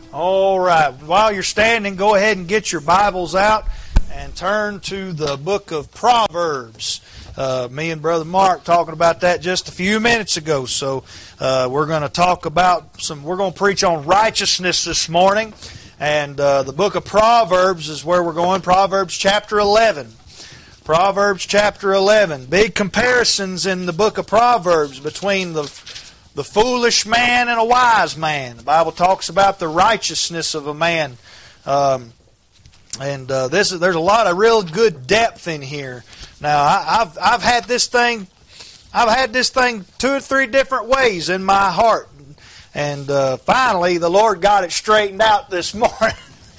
All right. While you're standing, go ahead and get your Bibles out and turn to the book of Proverbs. Me and Brother Mark talking about that just a few minutes ago. So we're going to talk about we're going to preach on righteousness this morning. And the book of Proverbs is where we're going. Proverbs chapter 11. Proverbs chapter 11. Big comparisons in the book of Proverbs between the foolish man and a wise man. The Bible talks about the righteousness of a man. There's a lot of real good depth in here. Now, I've had this thing 2 or 3 different ways in my heart. And finally, the Lord got it straightened out this morning.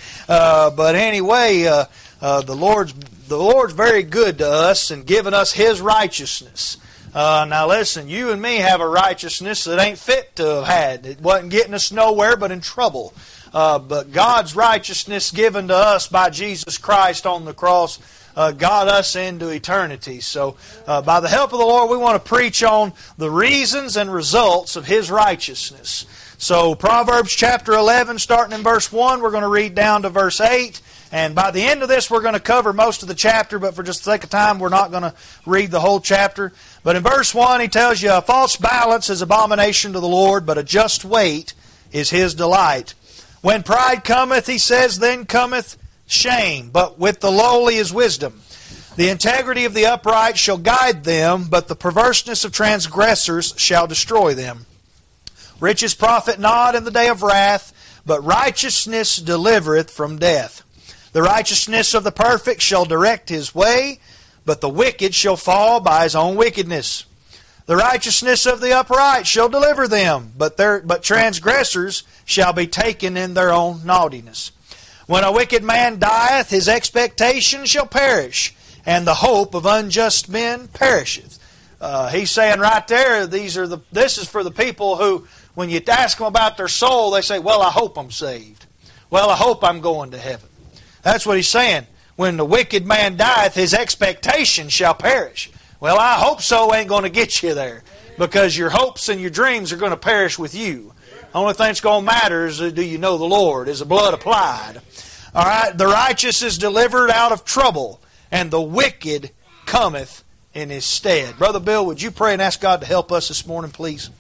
But anyway, the Lord's very good to us and giving us His righteousness. Now listen, you and me have a righteousness that ain't fit to have had. It wasn't getting us nowhere but in trouble. But God's righteousness given to us by Jesus Christ on the cross got us into eternity. So by the help of the Lord, we want to preach on the reasons and results of His righteousness. So Proverbs chapter 11, starting in verse 1, we're going to read down to verse 8. And by the end of this, we're going to cover most of the chapter, but for just the sake of time, we're not going to read the whole chapter. But in verse 1, he tells you, a false balance is abomination to the Lord, but a just weight is His delight. When pride cometh, he says, then cometh shame, but with the lowly is wisdom. The integrity of the upright shall guide them, but the perverseness of transgressors shall destroy them. Riches profit not in the day of wrath, but righteousness delivereth from death. The righteousness of the perfect shall direct his way, but the wicked shall fall by his own wickedness. The righteousness of the upright shall deliver them, but transgressors shall be taken in their own naughtiness. When a wicked man dieth, his expectation shall perish, and the hope of unjust men perisheth. He's saying right there, this is for the people who, when you ask them about their soul, they say, well, I hope I'm saved. Well, I hope I'm going to heaven. That's what he's saying. When the wicked man dieth, his expectation shall perish. Well, I hope so ain't going to get you there, because your hopes and your dreams are going to perish with you. The only thing that's going to matter is, do you know the Lord? Is the blood applied? All right, the righteous is delivered out of trouble, and the wicked cometh in his stead. Brother Bill, would you pray and ask God to help us this morning, please?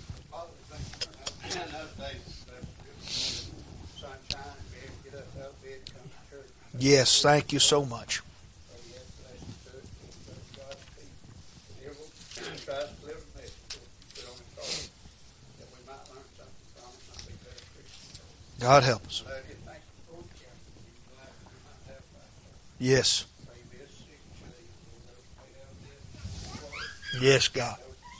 Yes, thank you so much. God help us. Yes. Yes, God.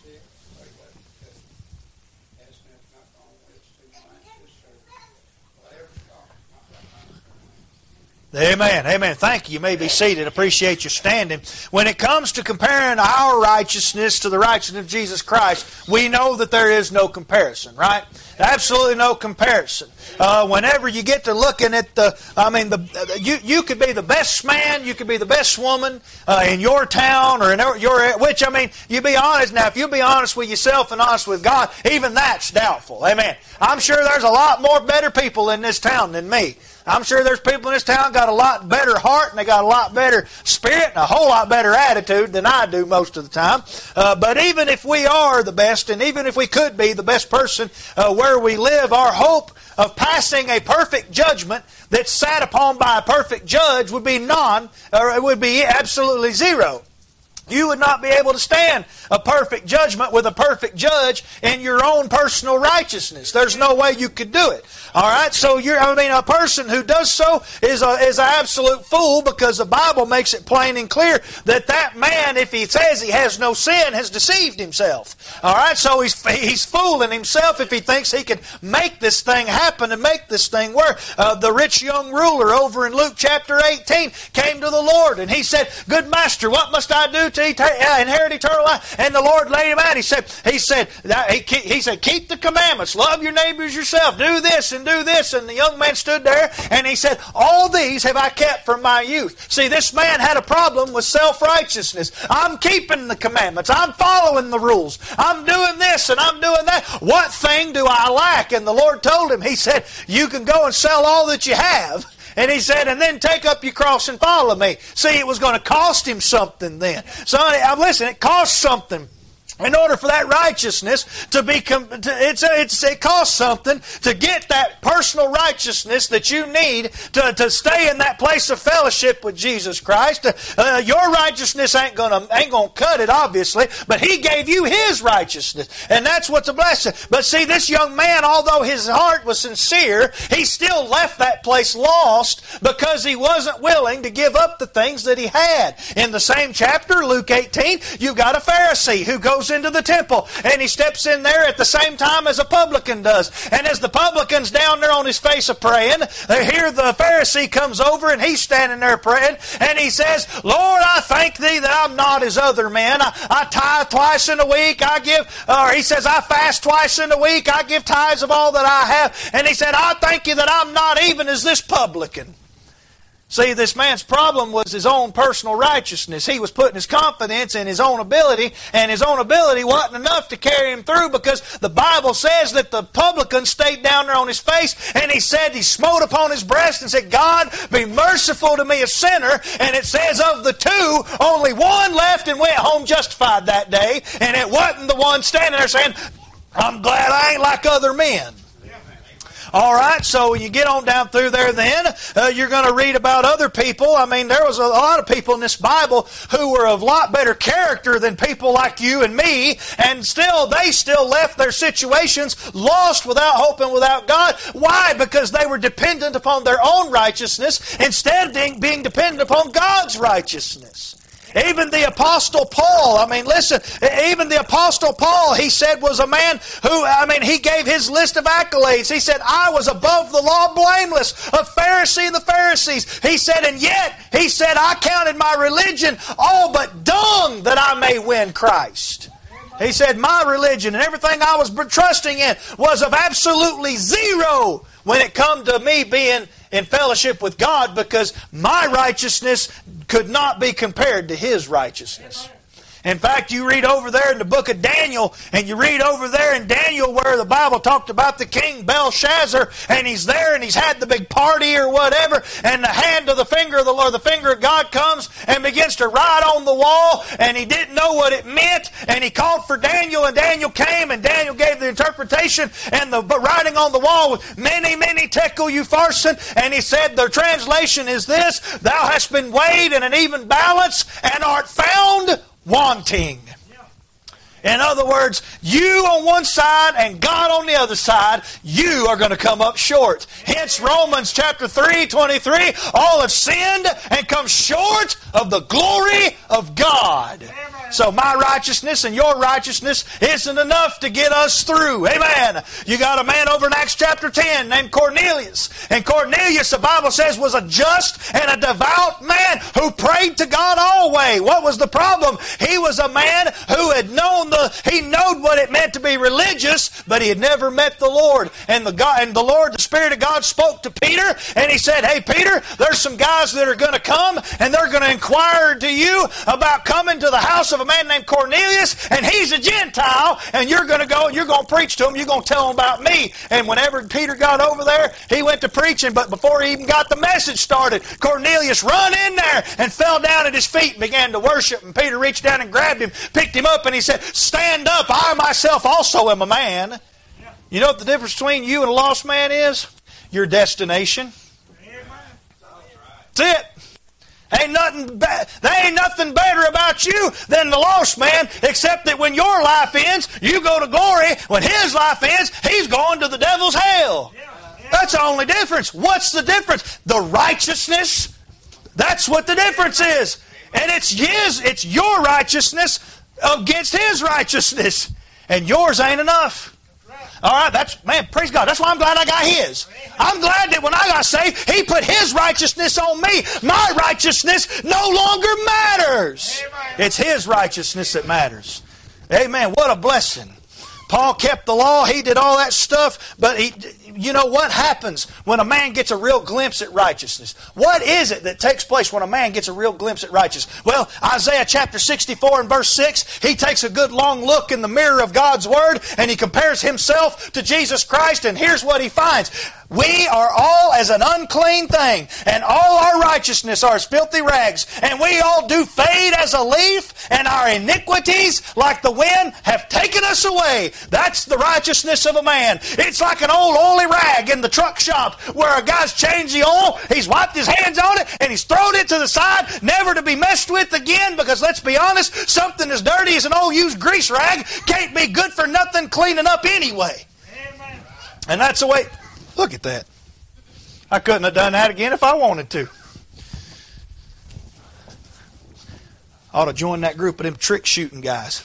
Amen. Amen. Thank you. You may be seated. Appreciate you standing. When it comes to comparing our righteousness to the righteousness of Jesus Christ, we know that there is no comparison, right? Absolutely no comparison. Whenever you get to looking at you could be the best man, you could be the best woman in your town or in your, which, you be honest. Now, if you be honest with yourself and honest with God, even that's doubtful. Amen. I'm sure there's a lot more better people in this town than me. I'm sure there's people in this town got a lot better heart and they got a lot better spirit and a whole lot better attitude than I do most of the time. But even if we are the best, and even if we could be the best person where we live, our hope of passing a perfect judgment that's sat upon by a perfect judge would be it would be absolutely zero. You would not be able to stand a perfect judgment with a perfect judge in your own personal righteousness. There's no way you could do it. All right, so a person who does so is an absolute fool, because the Bible makes it plain and clear that man, if he says he has no sin, has deceived himself. All right, so he's fooling himself if he thinks he can make this thing happen and make this thing work. The rich young ruler over in Luke chapter 18 came to the Lord and he said, "Good master, what must I do to inherit eternal life?" And the Lord laid him out. He said, keep the commandments. Love your neighbors yourself. Do this and do this. And the young man stood there and he said, all these have I kept from my youth. See, this man had a problem with self-righteousness. I'm keeping the commandments. I'm following the rules. I'm doing this and I'm doing that. What thing do I lack? And the Lord told him, He said, you can go and sell all that you have. And He said, and then take up your cross and follow me. See, it was going to cost him something then. So, listen, it costs something. In order for that righteousness to be, it costs something to get that personal righteousness that you need to stay in that place of fellowship with Jesus Christ. Your righteousness ain't gonna cut it, obviously, but He gave you His righteousness, and that's what's a blessing. But see, this young man, although his heart was sincere, he still left that place lost because he wasn't willing to give up the things that he had. In the same chapter, Luke 18, you've got a Pharisee who goes into the temple and he steps in there at the same time as a publican does. And as the publican's down there on his face a praying, here the Pharisee comes over and he's standing there praying and he says, Lord, I thank Thee that I'm not as other men. I tithe twice in a week. He says, I fast twice in a week. I give tithes of all that I have. And he said, I thank You that I'm not even as this publican. See, this man's problem was his own personal righteousness. He was putting his confidence in his own ability, and his own ability wasn't enough to carry him through, because the Bible says that the publican stayed down there on his face, and he said, he smote upon his breast and said, God, be merciful to me, a sinner. And it says of the two, only one left and went home justified that day, and it wasn't the one standing there saying, I'm glad I ain't like other men. All right, so when you get on down through there then, you're going to read about other people. I mean, there was a lot of people in this Bible who were of a lot better character than people like you and me, and they still left their situations lost, without hope and without God. Why? Because they were dependent upon their own righteousness instead of being dependent upon God's righteousness. Even the Apostle Paul, even the Apostle Paul, he said, was a man who, he gave his list of accolades. He said, I was above the law blameless, a Pharisee of the Pharisees. He said, and yet, he said, I counted my religion all but dung that I may win Christ. He said, my religion and everything I was trusting in was of absolutely zero when it come to me being in fellowship with God, because my righteousness could not be compared to His righteousness. In fact, you read over there in the book of Daniel, and you read over there in Daniel where the Bible talked about the king Belshazzar, and he's there and he's had the big party or whatever, and the hand of the finger of the Lord, the finger of God comes and begins to write on the wall, and he didn't know what it meant, and he called for Daniel, and Daniel came, and Daniel gave the interpretation, and the writing on the wall was, many, many tekel upharsin, and he said, the translation is this, thou hast been weighed in an even balance, and art found wanting. In other words, you on one side and God on the other side, you are going to come up short. Hence Romans chapter 3:23, all have sinned and come short of the glory of God. So my righteousness and your righteousness isn't enough to get us through. Amen. You got a man over in Acts chapter 10 named Cornelius. And Cornelius, the Bible says, was a just and a devout man who prayed to God always. What was the problem? He was a man who had he knowed what it meant to be religious, but he had never met the Lord. And the Spirit of God spoke to Peter, and He said, hey Peter, there's some guys that are going to come, and they're going to inquire to you about coming to the house of a man named Cornelius, and he's a Gentile, and you're going to go and you're going to preach to him, you're going to tell him about me. And whenever Peter got over there, he went to preaching, but before he even got the message started, Cornelius run in there and fell down at his feet and began to worship, and Peter reached down and grabbed him, picked him up, and he said, stand up, I myself also am a man. You know what the difference between you and a lost man is? Your destination. That's it. There ain't nothing better about you than the lost man, except that when your life ends, you go to glory. When his life ends, he's going to the devil's hell. That's the only difference. What's the difference? The righteousness. That's what the difference is. And it's your righteousness against his righteousness. And yours ain't enough. All right, praise God. That's why I'm glad I got His. I'm glad that when I got saved, He put His righteousness on me. My righteousness no longer matters. It's His righteousness that matters. Amen. What a blessing. Paul kept the law. He did all that stuff. But you know what happens when a man gets a real glimpse at righteousness? What is it that takes place when a man gets a real glimpse at righteousness? Well, Isaiah chapter 64 and verse 6, he takes a good long look in the mirror of God's Word and he compares himself to Jesus Christ, and here's what he finds. We are all as an unclean thing, and all our righteousness are as filthy rags, and we all do fade as a leaf, and our iniquities, like the wind, have taken us away. That's the righteousness of a man. It's like an old oily rag in the truck shop where a guy's changed the oil, he's wiped his hands on it, and he's thrown it to the side, never to be messed with again, because let's be honest, something as dirty as an old used grease rag can't be good for nothing cleaning up anyway. Amen. And that's the way... Look at that. I couldn't have done that again if I wanted to. I ought to join that group of them trick shooting guys.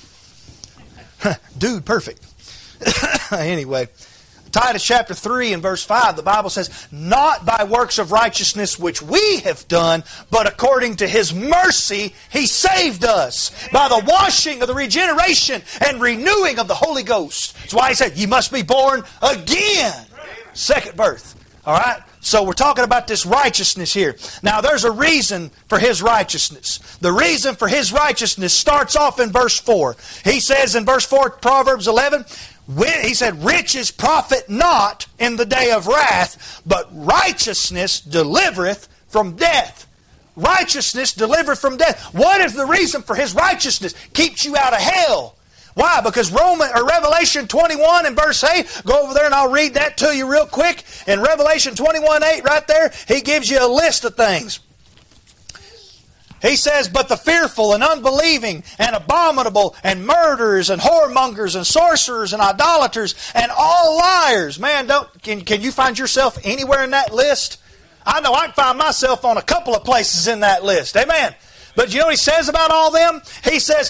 Dude, perfect. Anyway, Titus chapter 3 and verse 5, the Bible says, not by works of righteousness which we have done, but according to His mercy He saved us by the washing of the regeneration and renewing of the Holy Ghost. That's why He said, you must be born again. Second birth. All right? So we're talking about this righteousness here. Now there's a reason for His righteousness. The reason for His righteousness starts off in verse 4. He says in verse 4, Proverbs 11, He said, riches profit not in the day of wrath, but righteousness delivereth from death. Righteousness delivereth from death. What is the reason for His righteousness? Keeps you out of hell. Why? Because Revelation 21 and verse 8, go over there and I'll read that to you real quick. In Revelation 21:8 right there, he gives you a list of things. He says, but the fearful and unbelieving and abominable and murderers and whoremongers and sorcerers and idolaters and all liars. Man, can you find yourself anywhere in that list? I know I can find myself on a couple of places in that list. Amen. But you know what he says about all them? He says,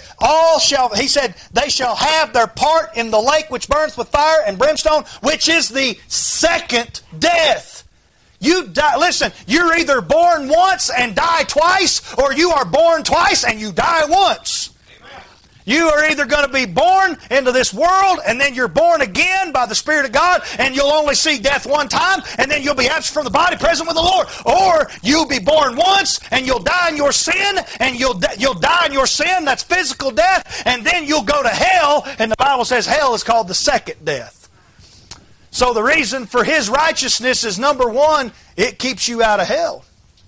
they shall have their part in the lake which burns with fire and brimstone, which is the second death. You die. Listen, you're either born once and die twice, or you are born twice and you die once. You are either going to be born into this world and then you're born again by the Spirit of God and you'll only see death one time and then you'll be absent from the body, present with the Lord. Or you'll be born once and you'll die in your sin and you'll die in your sin, that's physical death, and then you'll go to hell, and the Bible says hell is called the second death. So the reason for His righteousness is, number one, it keeps you out of hell.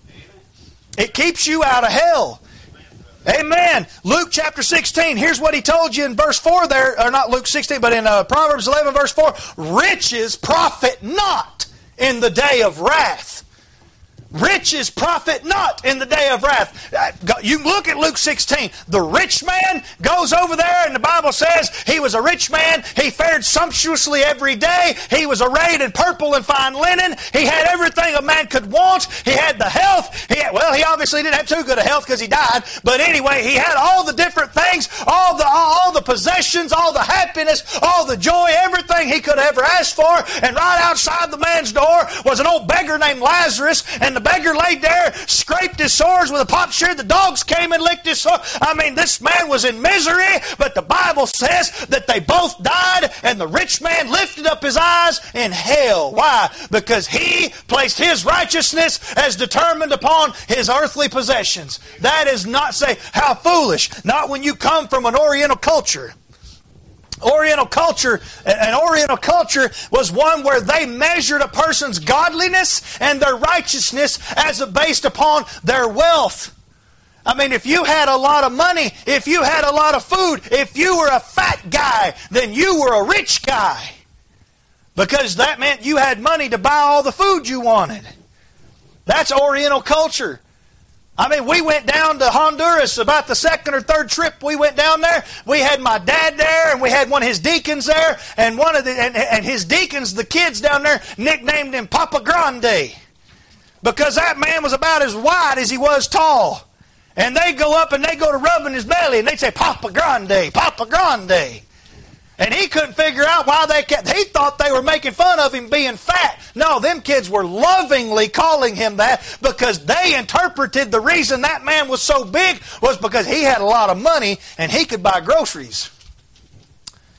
It keeps you out of hell. Amen. Luke chapter 16, here's what He told you in verse 4 there, or not Luke 16, but in Proverbs 11 verse 4, riches profit not in the day of wrath. Riches profit not in the day of wrath. You look at Luke 16. The rich man goes over there and the Bible says he was a rich man. He fared sumptuously every day. He was arrayed in purple and fine linen. He had everything a man could want. He had the health. He obviously didn't have too good a health because he died. But anyway, he had all the different things, all the possessions, all the happiness, all the joy, everything he could have ever asked for. And right outside the man's door was an old beggar named Lazarus, and the beggar laid there, scraped his sores with a potsherd. The dogs came and licked his sores. I mean, this man was in misery, but the Bible says that they both died, and the rich man lifted up his eyes in hell. Why? Because he placed his righteousness as determined upon his earthly possessions. That is not, say, how foolish. Not when you come from an Oriental culture. Oriental culture was one where they measured a person's godliness and their righteousness as based upon their wealth. I mean, if you had a lot of money, if you had a lot of food, if you were a fat guy, then you were a rich guy. Because that meant you had money to buy all the food you wanted. That's Oriental culture. I mean, we went down to Honduras about the second or third trip we went down there. We had my dad there, and we had one of his deacons there, and and his deacons, the kids down there, nicknamed him Papa Grande, because that man was about as wide as he was tall. And they go up and they go to rubbing his belly, and they'd say, Papa Grande, Papa Grande. And he couldn't figure out why he thought they were making fun of him being fat. No, them kids were lovingly calling him that because they interpreted the reason that man was so big was because he had a lot of money and he could buy groceries.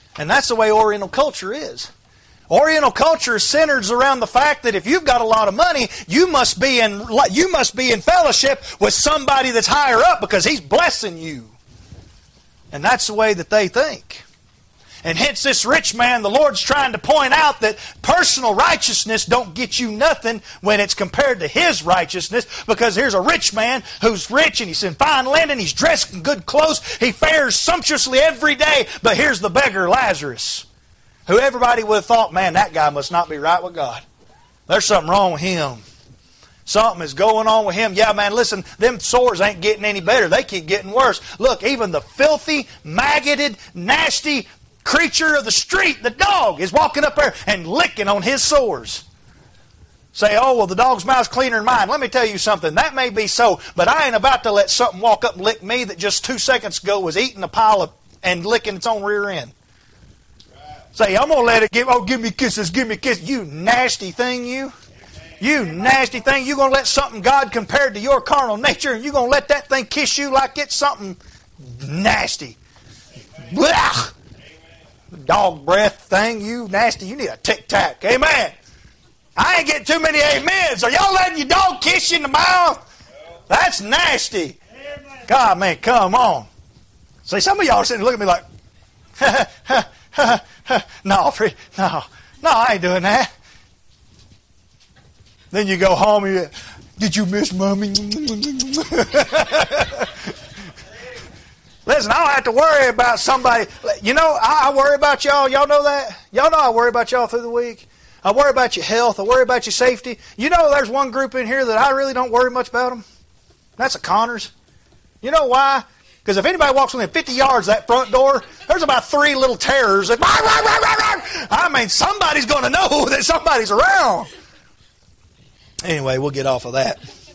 And that's the way Oriental culture is. Oriental culture centers around the fact that if you've got a lot of money, you must be in fellowship with somebody that's higher up because he's blessing you. And that's the way that they think. And hence this rich man, the Lord's trying to point out that personal righteousness don't get you nothing when it's compared to his righteousness, because here's a rich man who's rich and he's in fine linen, he's dressed in good clothes, he fares sumptuously every day, but here's the beggar Lazarus, who everybody would have thought, man, that guy must not be right with God. There's something wrong with him. Something is going on with him. Yeah, man, listen, them sores ain't getting any better. They keep getting worse. Look, even the filthy, maggoted, nasty creature of the street, the dog, is walking up there and licking on his sores. Say, oh, well, the dog's mouth's cleaner than mine. Let me tell you something. That may be so, but I ain't about to let something walk up and lick me that just 2 seconds ago was eating a pile of and licking its own rear end. Say, I'm going to let it give me kisses, give me kisses. You nasty thing, you. You nasty thing. You're going to let something God compared to your carnal nature, and you're going to let that thing kiss you like it's something nasty. Blah! Dog breath thing, you nasty. You need a tic-tac. Amen. I ain't getting too many amens. Are y'all letting your dog kiss you in the mouth? That's nasty. God, man, come on. See, some of y'all are sitting looking at me like, no, I ain't doing that. Then you go home and you, did you miss Mommy? Listen, I don't have to worry about somebody. You know, I worry about y'all. Y'all know that? Y'all know I worry about y'all through the week. I worry about your health. I worry about your safety. You know there's one group in here that I really don't worry much about them. That's the Connors. You know why? Because if anybody walks within 50 yards of that front door, there's about 3 little terrors that, I mean, somebody's going to know that somebody's around. Anyway, we'll get off of that.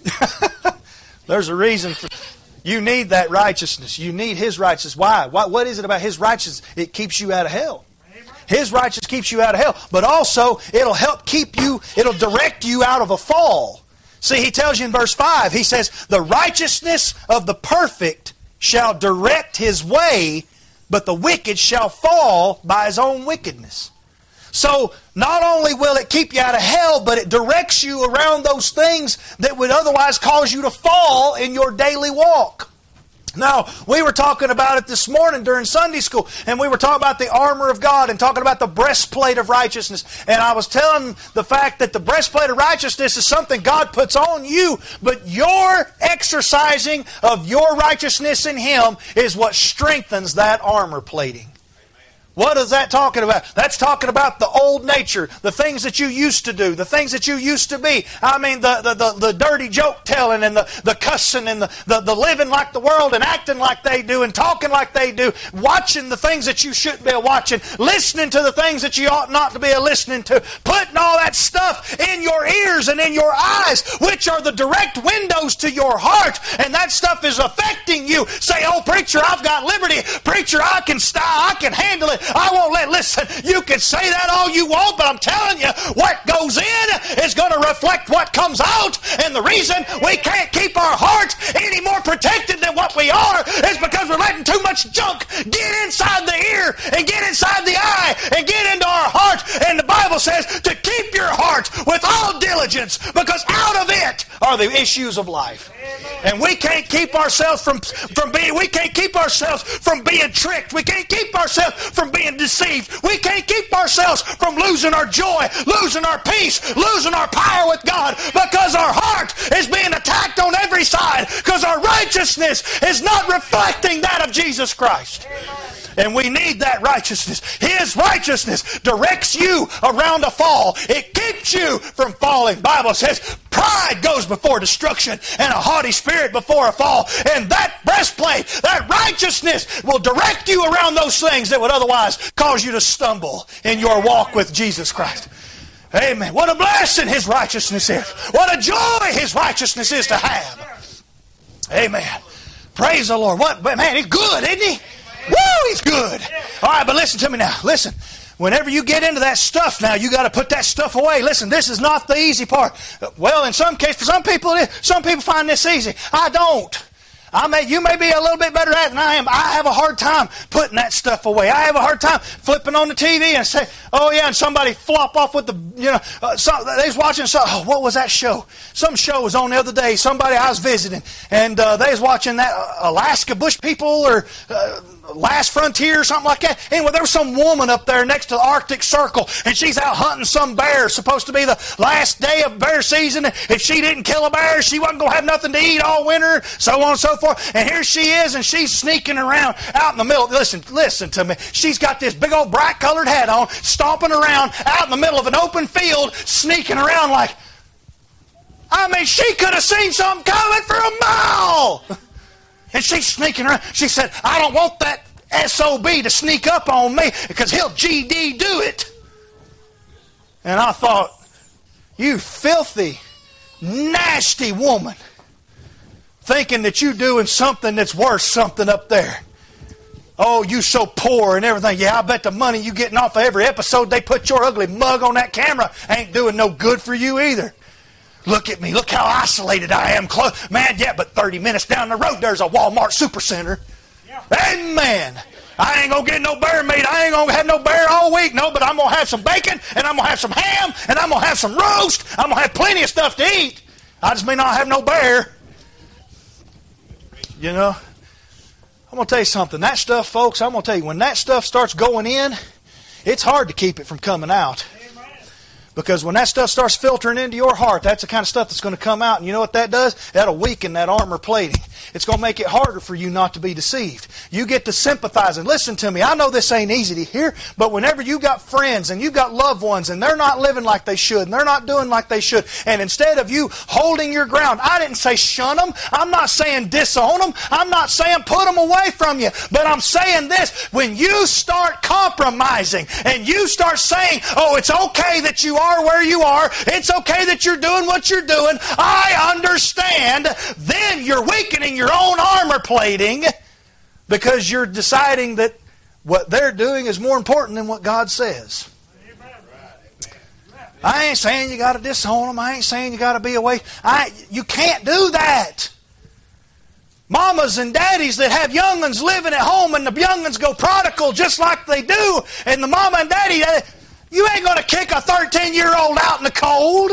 There's a reason for... You need that righteousness. You need His righteousness. Why? What is it about His righteousness? It keeps you out of hell. His righteousness keeps you out of hell. But also, it'll help keep you, it'll direct you out of a fall. See, He tells you in verse 5, He says, the righteousness of the perfect shall direct his way, but the wicked shall fall by his own wickedness. So, not only will it keep you out of hell, but it directs you around those things that would otherwise cause you to fall in your daily walk. Now, we were talking about it this morning during Sunday school, and we were talking about the armor of God and talking about the breastplate of righteousness. And I was telling the fact that the breastplate of righteousness is something God puts on you, but your exercising of your righteousness in Him is what strengthens that armor plating. What is that talking about? That's talking about the old nature, the things that you used to do, the things that you used to be. I mean, the dirty joke telling and the cussing and the living like the world and acting like they do and talking like they do, watching the things that you shouldn't be watching, listening to the things that you ought not to be listening to, putting all that stuff in your ears and in your eyes, which are the direct windows to your heart, and that stuff is affecting you. Say, oh, preacher, I've got liberty. Preacher, I can handle it. I won't listen, you can say that all you want, but I'm telling you, what goes in is going to reflect what comes out. And the reason we can't keep our heart any more protected than what we are is because we're letting too much junk get inside the ear and get inside the eye and get into our heart. And the Bible says to keep your heart with all diligence, because out of it are the issues of life. And we can't keep ourselves from being tricked. We can't keep ourselves from being deceived. We can't keep ourselves from losing our joy, losing our peace, losing our power with God, because our heart is being attacked on every side, because our righteousness is not reflecting that of Jesus Christ. And we need that righteousness. His righteousness directs you around a fall. It keeps you from falling. The Bible says pride goes before destruction and a haughty spirit before a fall. And that breastplate, that righteousness will direct you around those things that would otherwise cause you to stumble in your walk with Jesus Christ. Amen. What a blessing His righteousness is. What a joy His righteousness is to have. Amen. Praise the Lord. Man, He's good, isn't He? Woo, He's good. All right, but listen to me now. Listen. Whenever you get into that stuff now, you got to put that stuff away. Listen, this is not the easy part. Well, in some cases, for some people find this easy. I don't. You may be a little bit better at it than I am. I have a hard time putting that stuff away. I have a hard time flipping on the TV and say, oh yeah, and somebody flop off with the, they was watching, what was that show? Some show was on the other day. Somebody I was visiting, and they was watching that Alaska Bush People or Last Frontier or something like that. Anyway, there was some woman up there next to the Arctic Circle, and she's out hunting some bear. Supposed to be the last day of bear season. If she didn't kill a bear, she wasn't going to have nothing to eat all winter, so on and so forth. And here she is, and she's sneaking around out in the middle. Listen to me. She's got this big old bright-colored hat on, stomping around out in the middle of an open field, sneaking around like, she could have seen something coming for a mile. And she's sneaking around. She said, I don't want that SOB to sneak up on me because he'll GD do it. And I thought, you filthy, nasty woman, thinking that you're doing something that's worth something up there. Oh, you so poor and everything. Yeah, I bet the money you getting off of every episode they put your ugly mug on that camera ain't doing no good for you either. Look at me. Look how isolated I am. Man, yeah, but 30 minutes down the road, there's a Walmart Supercenter. Yeah. Amen. I ain't going to get no bear meat. I ain't going to have no bear all week. No, but I'm going to have some bacon, and I'm going to have some ham, and I'm going to have some roast. I'm going to have plenty of stuff to eat. I just may not have no bear. I'm going to tell you something. That stuff, folks, I'm going to tell you, when that stuff starts going in, it's hard to keep it from coming out. Because when that stuff starts filtering into your heart, that's the kind of stuff that's going to come out. And you know what that does? That'll weaken that armor plating. It's going to make it harder for you not to be deceived. You get to sympathize. And listen to me, I know this ain't easy to hear, but whenever you got friends and you got loved ones and they're not living like they should and they're not doing like they should, and instead of you holding your ground, I didn't say shun them. I'm not saying disown them. I'm not saying put them away from you. But I'm saying this, when you start compromising and you start saying, oh, it's okay that you are where you are, it's okay that you're doing what you're doing, I understand, then you're weakening your own armor plating because you're deciding that what they're doing is more important than what God says. I ain't saying you got to disown them. I ain't saying you got to be away. You can't do that. Mamas and daddies that have young'uns living at home and the young'uns go prodigal just like they do, and the mama and daddy, you ain't going to kick a 13-year-old out in the cold.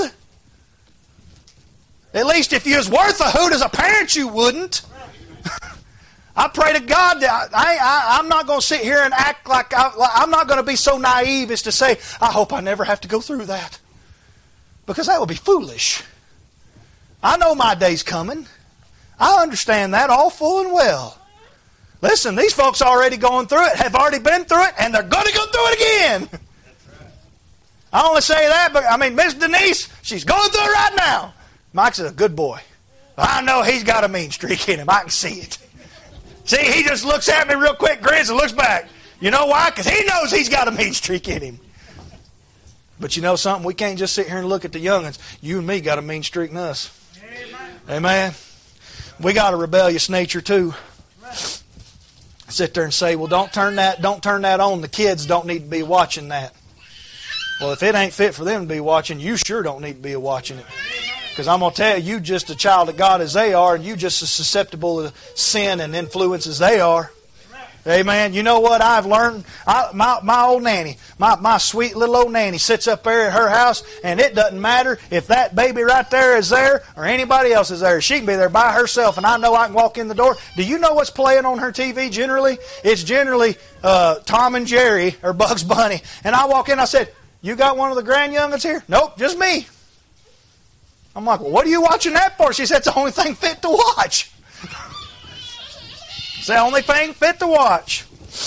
At least if you was worth a hoot as a parent, you wouldn't. I pray to God that I'm not going to sit here and act like I'm not going to be so naive as to say, I hope I never have to go through that. Because that would be foolish. I know my day's coming. I understand that all full and well. Listen, these folks already going through it, have already been through it, and they're going to go through it again. I only say that, but Miss Denise, she's going through it right now. Mike's a good boy. I know he's got a mean streak in him. I can see it. See, he just looks at me real quick, grins, and looks back. You know why? Because he knows he's got a mean streak in him. But you know something? We can't just sit here and look at the young'uns. You and me got a mean streak in us. Amen. We got a rebellious nature too. Sit there and say, well, don't turn that on. The kids don't need to be watching that. Well, if it ain't fit for them to be watching, you sure don't need to be watching it. Because I'm going to tell you, just a child of God as they are, and you just as susceptible to sin and influence as they are. Amen. You know what I've learned? My old nanny, my sweet little old nanny sits up there at her house, and it doesn't matter if that baby right there is there or anybody else is there. She can be there by herself, and I know I can walk in the door. Do you know what's playing on her TV generally? It's generally Tom and Jerry or Bugs Bunny. And I walk in, I said, you got one of the grand young'uns here? Nope, just me. I'm like, well, what are you watching that for? She said, it's the only thing fit to watch. It's the only thing fit to watch.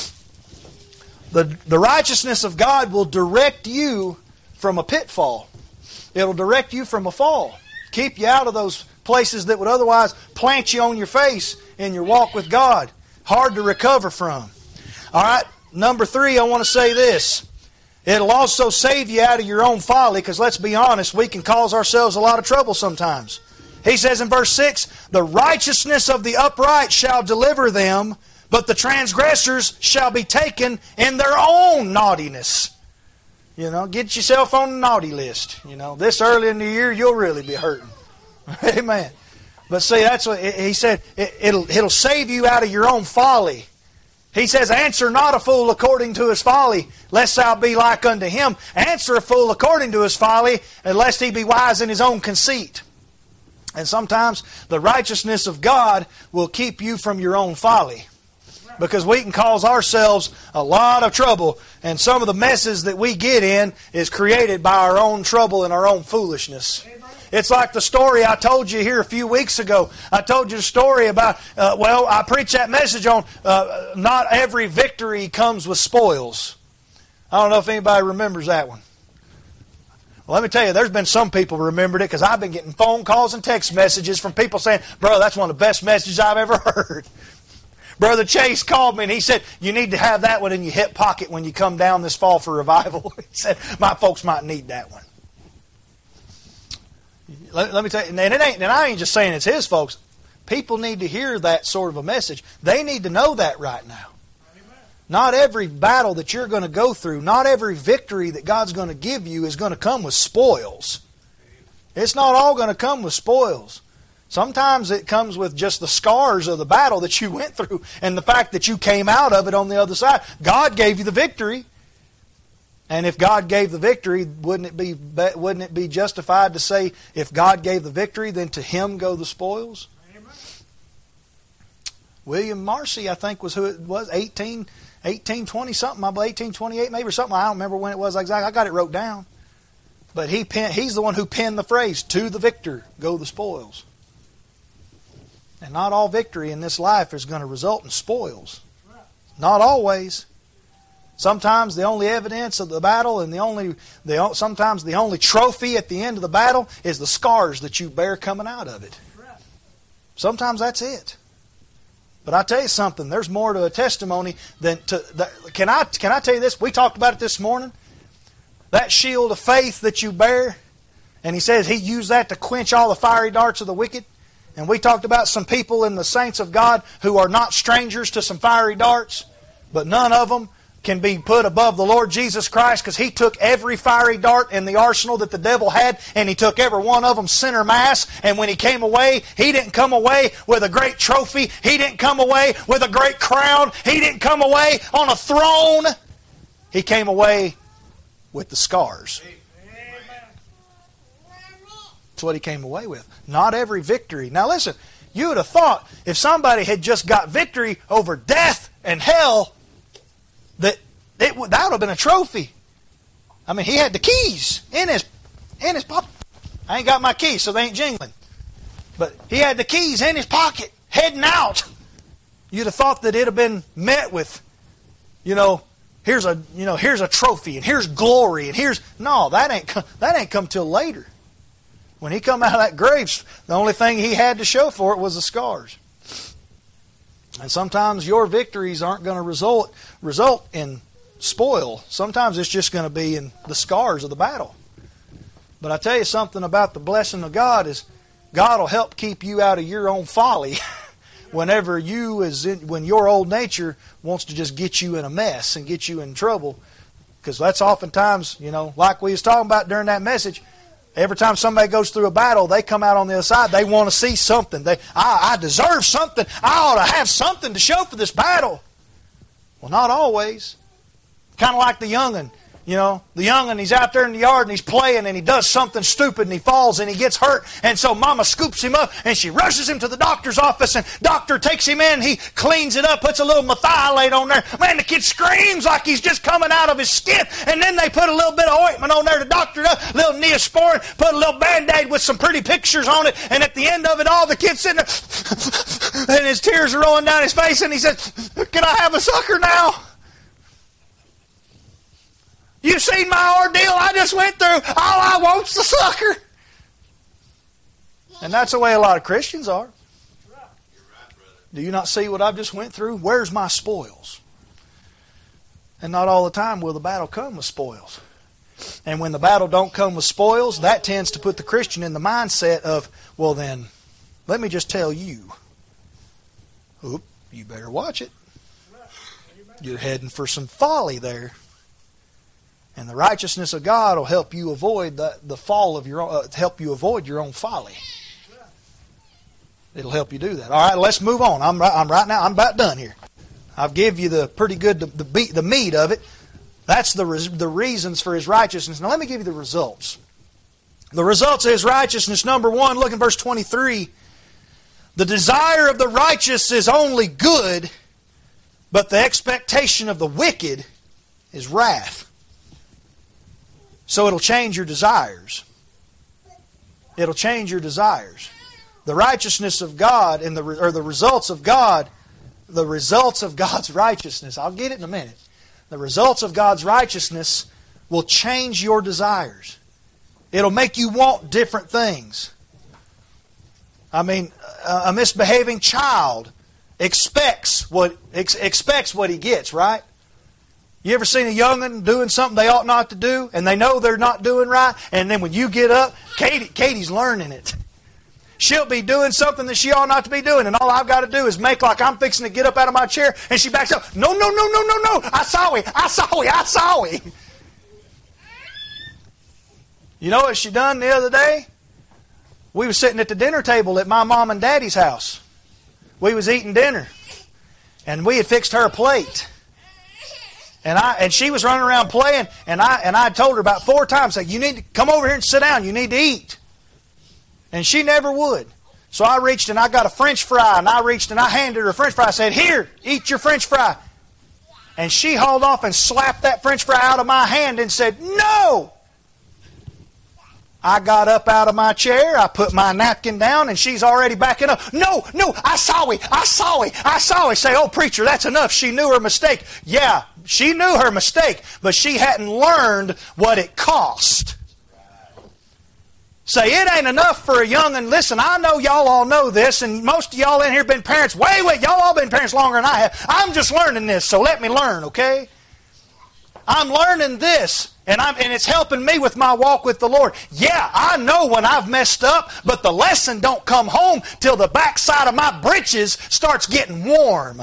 The righteousness of God will direct you from a pitfall. It'll direct you from a fall. Keep you out of those places that would otherwise plant you on your face in your walk with God. Hard to recover from. All right, number 3, I want to say this. It'll also save you out of your own folly, because let's be honest, we can cause ourselves a lot of trouble sometimes. He says in verse 6, the righteousness of the upright shall deliver them, but the transgressors shall be taken in their own naughtiness. Get yourself on the naughty list. This early in the year, you'll really be hurting. Amen. But see, that's what he said. It'll save you out of your own folly. He says, answer not a fool according to his folly, lest thou be like unto him. Answer a fool according to his folly, and lest he be wise in his own conceit. And sometimes the righteousness of God will keep you from your own folly. Because we can cause ourselves a lot of trouble. And some of the messes that we get in is created by our own trouble and our own foolishness. It's like the story I told you here a few weeks ago. I told you the story about, I preached that message on not every victory comes with spoils. I don't know if anybody remembers that one. Well, let me tell you, there's been some people who remembered it because I've been getting phone calls and text messages from people saying, bro, that's one of the best messages I've ever heard. Brother Chase called me and he said, you need to have that one in your hip pocket when you come down this fall for revival. He said, my folks might need that one. Let me tell you, and I ain't just saying it's his folks. People need to hear that sort of a message. They need to know that right now. Amen. Not every battle that you're going to go through, not every victory that God's going to give you is going to come with spoils. It's not all going to come with spoils. Sometimes it comes with just the scars of the battle that you went through and the fact that you came out of it on the other side. God gave you the victory. And if God gave the victory, wouldn't it be justified to say, if God gave the victory, then to Him go the spoils? Amen. William Marcy, I think, was who it was, 1820 something, I believe 1828 maybe or something. I don't remember when it was exactly. I got it wrote down. But he's the one who penned the phrase, to the victor go the spoils. And not all victory in this life is going to result in spoils. Not always. Sometimes the only evidence of the battle and sometimes the only trophy at the end of the battle is the scars that you bear coming out of it. Sometimes that's it. But I tell you something, there's more to a testimony than to... Can I tell you this? We talked about it this morning. That shield of faith that you bear, and he says he used that to quench all the fiery darts of the wicked. And we talked about some people in the saints of God who are not strangers to some fiery darts, but none of them can be put above the Lord Jesus Christ, because He took every fiery dart in the arsenal that the devil had, and He took every one of them center mass. And when He came away, He didn't come away with a great trophy. He didn't come away with a great crown. He didn't come away on a throne. He came away with the scars. That's what He came away with. Not every victory. Now listen, you would have thought if somebody had just got victory over death and hell, that would have been a trophy. I mean, he had the keys in his pocket. I ain't got my keys, so they ain't jingling. But he had the keys in his pocket, heading out. You'd have thought that it'd have been met with, here's a trophy, and here's glory, and that ain't come till later. When he come out of that grave, the only thing he had to show for it was the scars. And sometimes your victories aren't going to result in spoil. Sometimes it's just going to be in the scars of the battle. But I tell you something about the blessing of God is God will help keep you out of your own folly when your old nature wants to just get you in a mess and get you in trouble. Because that's oftentimes, like we was talking about during that message, every time somebody goes through a battle, they come out on the other side. They want to see something. I deserve something. I ought to have something to show for this battle. Well, not always. Kind of like the young'un. The young'un, he's out there in the yard and he's playing and he does something stupid and he falls and he gets hurt. And so Mama scoops him up and she rushes him to the doctor's office, and doctor takes him in. He cleans it up, puts a little methylate on there. Man, the kid screams like he's just coming out of his skin. And then they put a little bit of ointment on there to doctor it up, a little Neosporin, put a little Band-Aid with some pretty pictures on it. And at the end of it all, the kid's sitting there and his tears are rolling down his face, and he says, "Can I have a sucker now? You've seen my ordeal I just went through. All I want's the sucker." And that's the way a lot of Christians are. Do you not see what I've just went through? Where's my spoils? And not all the time will the battle come with spoils. And when the battle don't come with spoils, that tends to put the Christian in the mindset of, well then, let me just tell you. Oop, you better watch it. You're heading for some folly there. And the righteousness of God will help you avoid the fall of help you avoid your own folly. It'll help you do that. All right, let's move on. I'm about done here. I've give you the pretty good the meat of it. That's the reasons for His righteousness. Now let me give you the results. The results of His righteousness, number one, look in verse 23. The desire of the righteous is only good, but the expectation of the wicked is wrath. So it'll change your desires. It'll change your desires. The righteousness of God and the results of God, the results of God's righteousness, I'll get it in a minute. The results of God's righteousness will change your desires. It'll make you want different things. I mean, a misbehaving child expects what he gets, right? You ever seen a young'un doing something they ought not to do, and they know they're not doing right, and then when you get up, Katie's learning it. She'll be doing something that she ought not to be doing, and all I've got to do is make like I'm fixing to get up out of my chair, and she backs up. No, I saw it. You know what she done the other day? We was sitting at the dinner table at my mom and daddy's house. We was eating dinner, and we had fixed her a plate. And she was running around playing, and I told her about 4 times, like, you need to come over here and sit down. You need to eat. And she never would. So I reached and I got a French fry, and I handed her a French fry. I said, here, eat your French fry. And she hauled off and slapped that French fry out of my hand and said, no! I got up out of my chair, I put my napkin down, and she's already backing up. No, I saw it. Say, oh, preacher, that's enough. She knew her mistake. Yeah, she knew her mistake, but she hadn't learned what it cost. Say, it ain't enough for a young'un. Listen, I know y'all all know this, and most of y'all in here been parents. Wait, y'all all been parents longer than I have. I'm just learning this, so let me learn, okay? I'm learning this, and it's helping me with my walk with the Lord. Yeah, I know when I've messed up, but the lesson don't come home till the backside of my britches starts getting warm.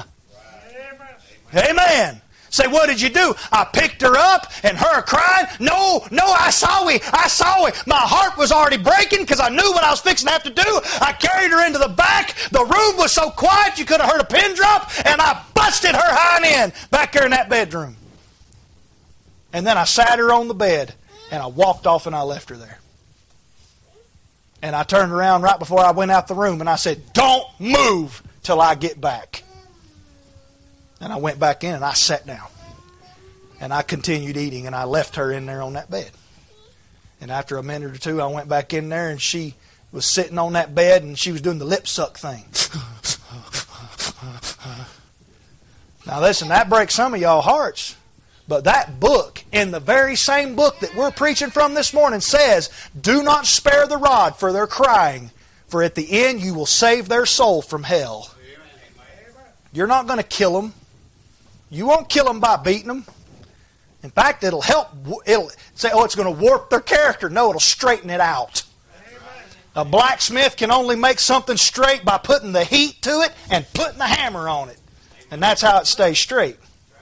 Amen. Say, what did you do? I picked her up and her crying. No, I saw it. My heart was already breaking because I knew what I was fixing to have to do. I carried her into the back. The room was so quiet you could have heard a pin drop, and I busted her hind end back there in that bedroom. And then I sat her on the bed, and I walked off and I left her there. And I turned around right before I went out the room, and I said, don't move till I get back. And I went back in and I sat down. And I continued eating, and I left her in there on that bed. And after a minute or two, I went back in there, and she was sitting on that bed, and she was doing the lip suck thing. Now listen, that breaks some of y'all hearts. But that book, in the very same book that we're preaching from this morning, says, do not spare the rod for their crying, for at the end you will save their soul from hell. You're not going to kill them. You won't kill them by beating them. In fact, it'll help. It'll say, oh, it's going to warp their character. No, it'll straighten it out. A blacksmith can only make something straight by putting the heat to it and putting the hammer on it. And that's how it stays straight.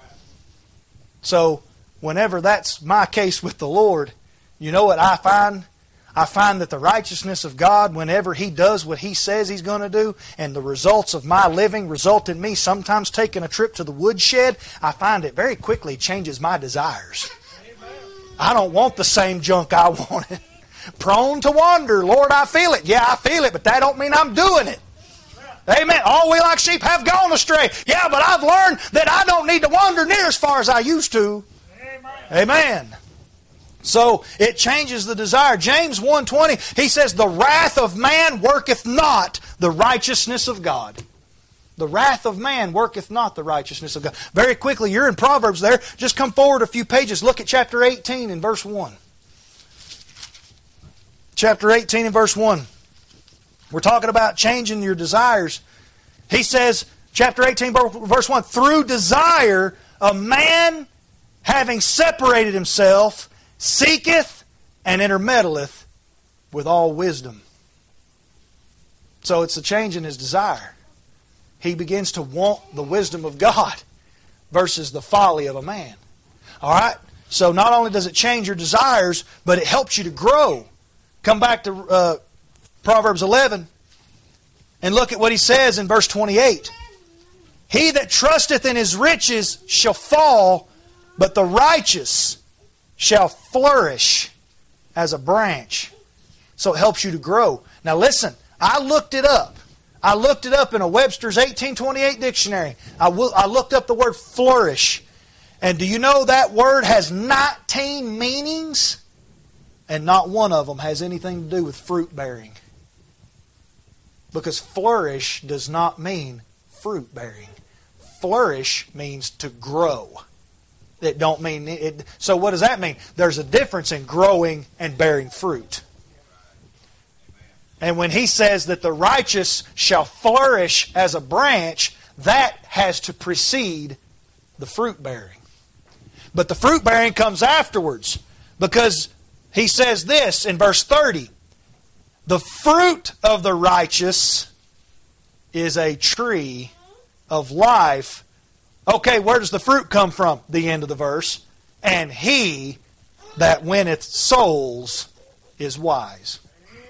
So, whenever that's my case with the Lord, you know what I find? I find that the righteousness of God, whenever He does what He says He's going to do, and the results of my living result in me sometimes taking a trip to the woodshed, I find it very quickly changes my desires. I don't want the same junk I wanted. Prone to wander. Lord, I feel it. Yeah, I feel it, but that don't mean I'm doing it. Amen. All we like sheep have gone astray. Yeah, but I've learned that I don't need to wander near as far as I used to. Amen. So it changes the desire. James 1:20, he says, the wrath of man worketh not the righteousness of God. The wrath of man worketh not the righteousness of God. Very quickly, you're in Proverbs there. Just come forward a few pages. Look at chapter 18 and verse 1. Chapter 18 and verse 1. We're talking about changing your desires. He says, chapter 18, verse 1, through desire, a man having separated himself, seeketh and intermeddleth with all wisdom. So it's a change in his desire. He begins to want the wisdom of God versus the folly of a man. All right? So not only does it change your desires, but it helps you to grow. Come back to Proverbs 11. And look at what he says in verse 28. He that trusteth in his riches shall fall, but the righteous shall flourish as a branch. So it helps you to grow. Now listen, I looked it up. I looked it up in a Webster's 1828 dictionary. I looked up the word flourish. And do you know that word has 19 meanings? And not one of them has anything to do with fruit bearing. Because flourish does not mean fruit bearing. Flourish means to grow. It don't mean it. So what does that mean? There's a difference in growing and bearing fruit. And when he says that the righteous shall flourish as a branch, that has to precede the fruit bearing. But the fruit bearing comes afterwards, because he says this in verse 30. The fruit of the righteous is a tree of life. Okay, where does the fruit come from? The end of the verse. And he that winneth souls is wise.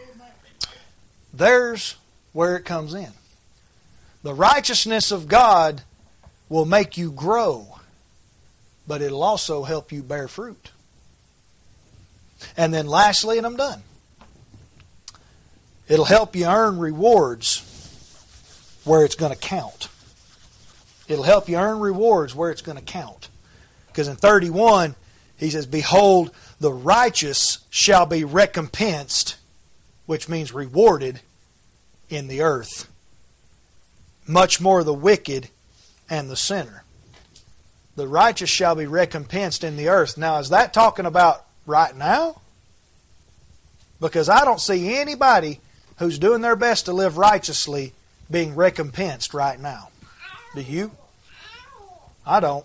There's where it comes in. The righteousness of God will make you grow, but it'll also help you bear fruit. And then lastly, and I'm done, it'll help you earn rewards where it's going to count. It'll help you earn rewards where it's going to count. Because in 31, he says, behold, the righteous shall be recompensed, which means rewarded, in the earth. Much more the wicked and the sinner. The righteous shall be recompensed in the earth. Now, is that talking about right now? Because I don't see anybody who's doing their best to live righteously being recompensed right now. Do you? I don't.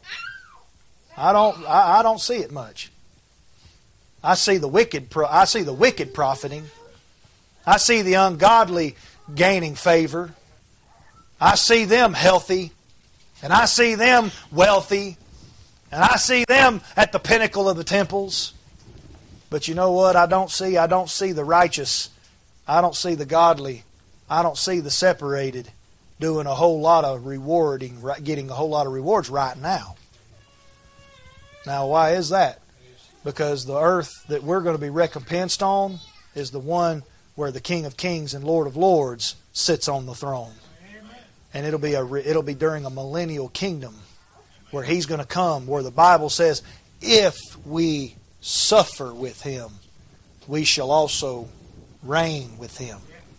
I don't see it much. I see the wicked profiting. I see the ungodly gaining favor. I see them healthy. And I see them wealthy. And I see them at the pinnacle of the temples. But you know what I don't see? I don't see the righteous. I don't see the godly. I don't see the separated doing a whole lot of rewarding, getting a whole lot of rewards right now. Now, why is that? Because the earth that we're going to be recompensed on is the one where the King of Kings and Lord of Lords sits on the throne. And it'll be during a millennial kingdom where He's going to come, where the Bible says, if we suffer with Him, we shall also reign with Him.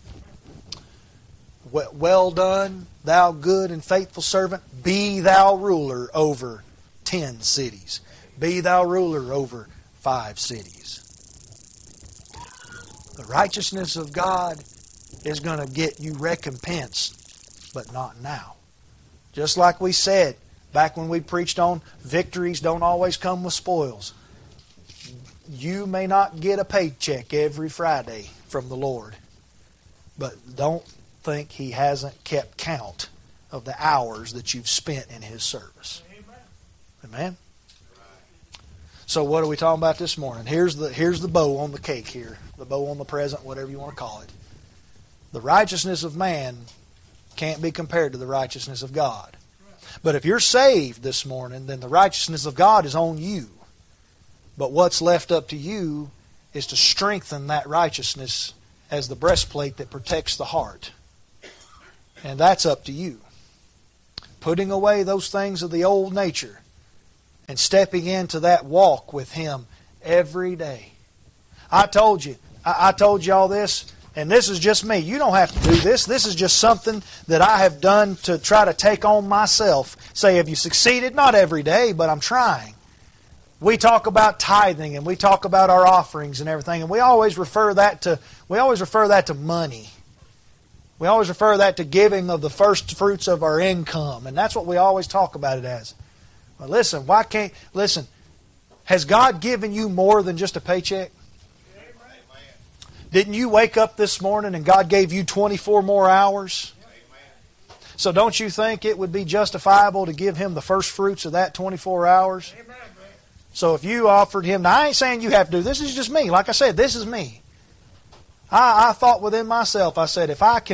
Well done, thou good and faithful servant. Be thou ruler over 10 cities. Be thou ruler over 5 cities. The righteousness of God is going to get you recompensed, but not now. Just like we said back when we preached on victories don't always come with spoils. You may not get a paycheck every Friday from the Lord, but don't think He hasn't kept count of the hours that you've spent in His service. Amen? So what are we talking about this morning? Here's the bow on the cake here. The bow on the present, whatever you want to call it. The righteousness of man can't be compared to the righteousness of God. But if you're saved this morning, then the righteousness of God is on you. But what's left up to you is to strengthen that righteousness as the breastplate that protects the heart. And that's up to you. Putting away those things of the old nature and stepping into that walk with Him every day. I told you all this, and this is just me. You don't have to do this. This is just something that I have done to try to take on myself. Say, have you succeeded? Not every day, but I'm trying. We talk about tithing and we talk about our offerings and everything, and we always refer that to money. We always refer that to giving of the first fruits of our income, and that's what we always talk about it as. Well, listen, has God given you more than just a paycheck? Didn't you wake up this morning and God gave you 24 more hours? So don't you think it would be justifiable to give Him the first fruits of that 24 hours? So if you offered Him, now I ain't saying you have to do this. This is just me. Like I said, this is me. I thought within myself, I said, if I can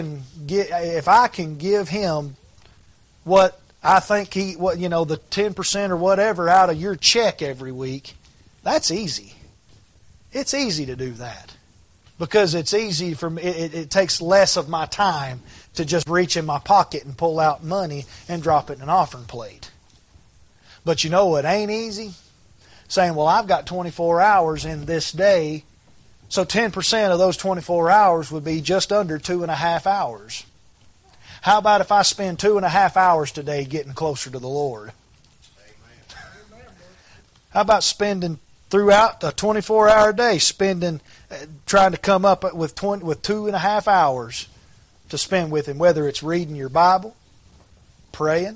if I can give him what I think the 10% or whatever out of your check every week, that's easy. It's easy to do that because it's easy for me. It takes less of my time to just reach in my pocket and pull out money and drop it in an offering plate. But you know what ain't easy? Saying, well, I've got 24 hours in this day, so 10% of those 24 hours would be just under 2.5 hours. How about if I spend 2.5 hours today getting closer to the Lord? Amen. How about spending throughout a 24-hour day, trying to come up with 2.5 hours to spend with Him, whether it's reading your Bible, praying,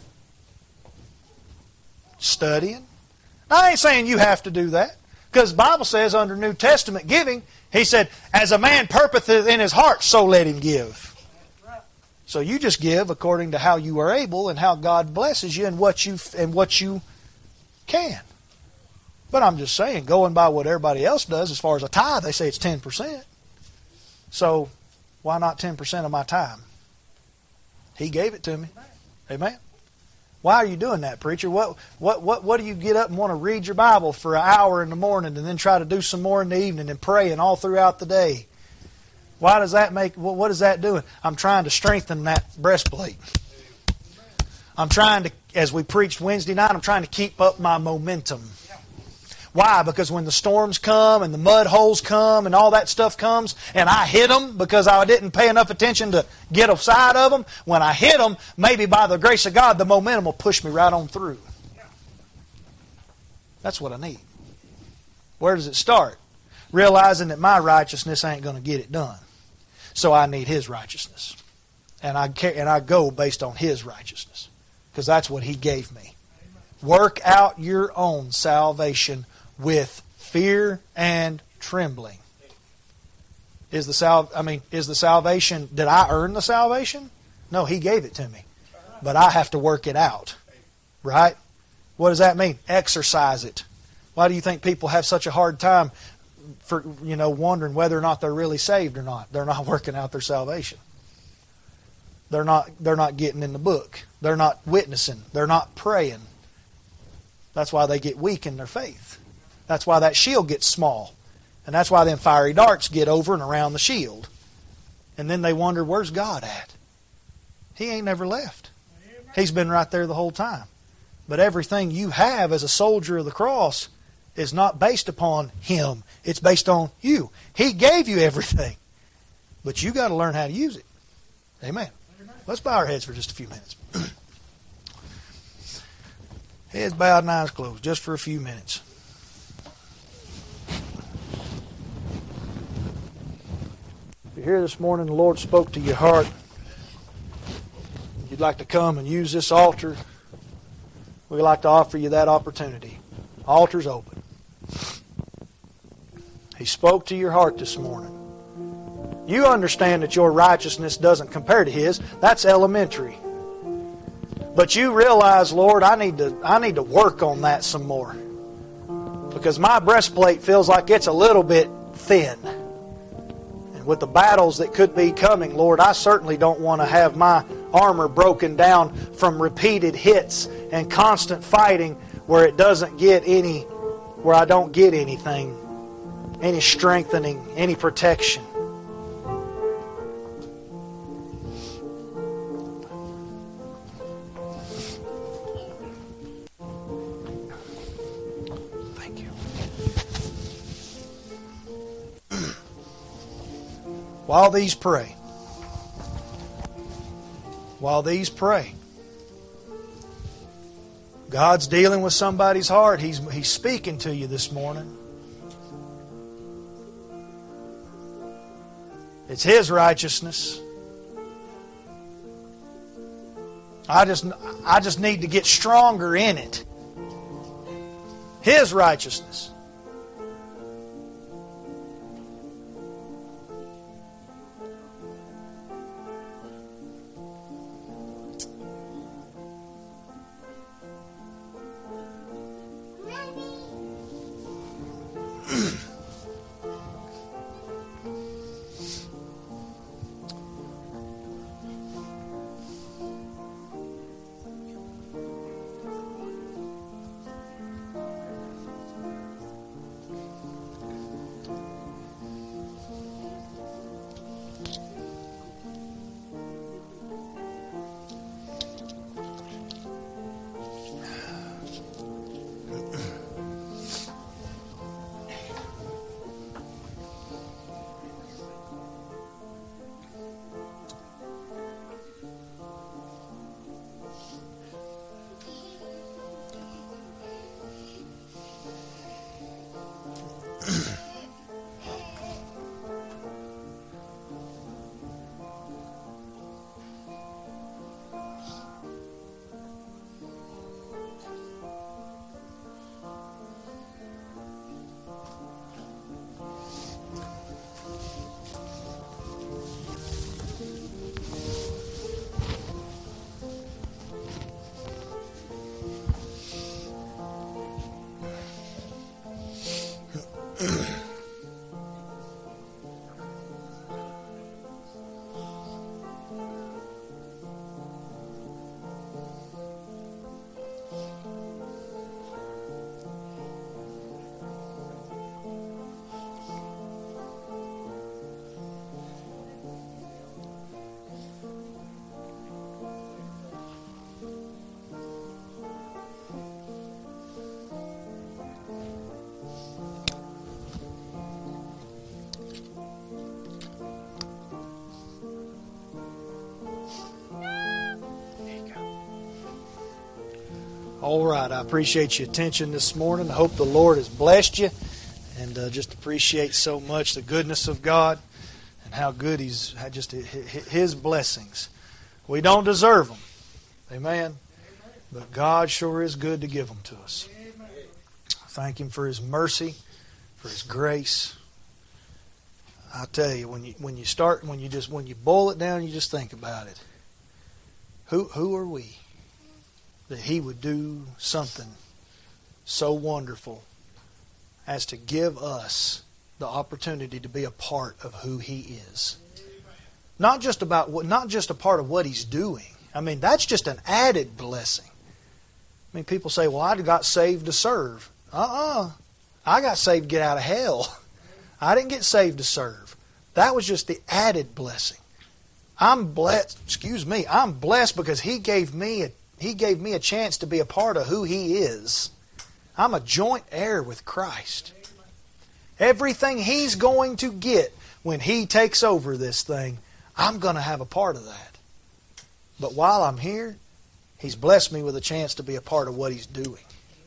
studying. Now, I ain't saying you have to do that, because the Bible says under New Testament giving, He said, as a man purposeth in his heart, so let him give. So you just give according to how you are able and how God blesses you and what you can. But I'm just saying, going by what everybody else does as far as a tithe, they say it's 10%. So why not 10% of my time? He gave it to me. Amen. Why are you doing that, preacher? What do you get up and want to read your Bible for an hour in the morning and then try to do some more in the evening and praying all throughout the day? Why does that what is that doing? I'm trying to strengthen that breastplate. I'm trying to, as we preached Wednesday night, I'm trying to keep up my momentum. Why? Because when the storms come and the mud holes come and all that stuff comes and I hit them because I didn't pay enough attention to get aside of them, when I hit them, maybe by the grace of God, the momentum will push me right on through. That's what I need. Where does it start? Realizing that my righteousness ain't going to get it done. So I need His righteousness. And I go based on His righteousness. Because that's what He gave me. Work out your own salvation with fear and trembling. Is the salvation, did I earn the salvation? No, He gave it to me. But I have to work it out. Right? What does that mean? Exercise it. Why do you think people have such a hard time for wondering whether or not they're really saved or not? They're not working out their salvation. They're not getting in the book. They're not witnessing. They're not praying. That's why they get weak in their faith. That's why that shield gets small. And that's why them fiery darts get over and around the shield. And then they wonder, where's God at? He ain't never left. He's been right there the whole time. But everything you have as a soldier of the cross is not based upon Him. It's based on you. He gave you everything. But you got to learn how to use it. Amen. Let's bow our heads for just a few minutes. Heads bowed and eyes closed, just for a few minutes. If you're here this morning, the Lord spoke to your heart. You'd like to come and use this altar, we'd like to offer you that opportunity. Altar's open. He spoke to your heart this morning. You understand that your righteousness doesn't compare to His. That's elementary. But you realize, Lord, I need to work on that some more. Because my breastplate feels like it's a little bit thin. And with the battles that could be coming, Lord, I certainly don't want to have my armor broken down from repeated hits and constant fighting where I don't get anything, any strengthening, any protection. While these pray, God's dealing with somebody's heart. He's speaking to you this morning. It's His righteousness. I just need to get stronger in it. His righteousness. All right, I appreciate your attention this morning. I hope the Lord has blessed you, and just appreciate so much the goodness of God and how good He's had, just His blessings. We don't deserve them, amen. But God sure is good to give them to us. Thank Him for His mercy, for His grace. I tell you, when you boil it down, you just think about it. Who are we that He would do something so wonderful as to give us the opportunity to be a part of who He is? Not just a part of what He's doing. I mean, that's just an added blessing. I mean, people say, well, I got saved to serve. I got saved to get out of hell. I didn't get saved to serve. That was just the added blessing. I'm blessed. I'm blessed because He gave me a chance to be a part of who He is. I'm a joint heir with Christ. Everything He's going to get when He takes over this thing, I'm going to have a part of that. But while I'm here, He's blessed me with a chance to be a part of what He's doing.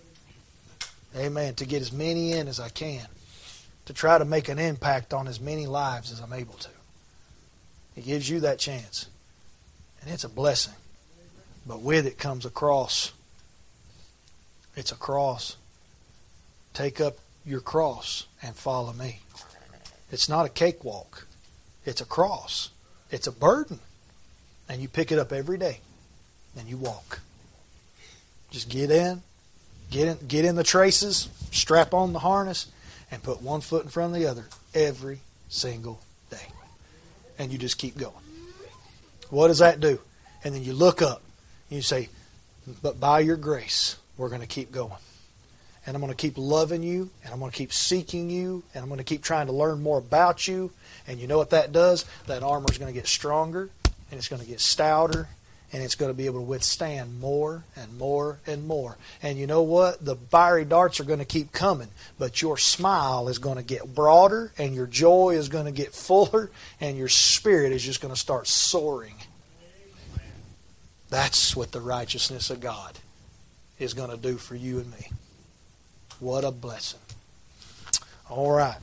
Amen. To get as many in as I can. To try to make an impact on as many lives as I'm able to. He gives you that chance. And it's a blessing. But with it comes a cross. It's a cross. Take up your cross and follow me. It's not a cakewalk. It's a cross. It's a burden. And you pick it up every day. And you walk. Just get in the traces, strap on the harness, and put one foot in front of the other every single day. And you just keep going. What does that do? And then you look up and you say, but by your grace, we're going to keep going. And I'm going to keep loving you, and I'm going to keep seeking you, and I'm going to keep trying to learn more about you. And you know what that does? That armor is going to get stronger, and it's going to get stouter, and it's going to be able to withstand more and more and more. And you know what? The fiery darts are going to keep coming, but your smile is going to get broader, and your joy is going to get fuller, and your spirit is just going to start soaring. That's what the righteousness of God is going to do for you and me. What a blessing. All right.